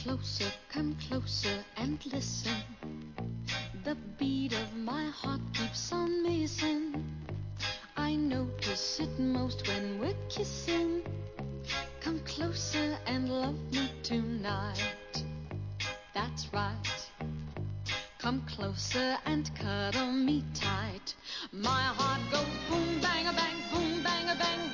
come closer and listen. The beat of my heart keeps on missing. I notice it most when we're kissing. Come closer and love me tonight. That's right. Come closer and cuddle me tight. My heart goes boom, bang, a bang, boom, bang, a bang.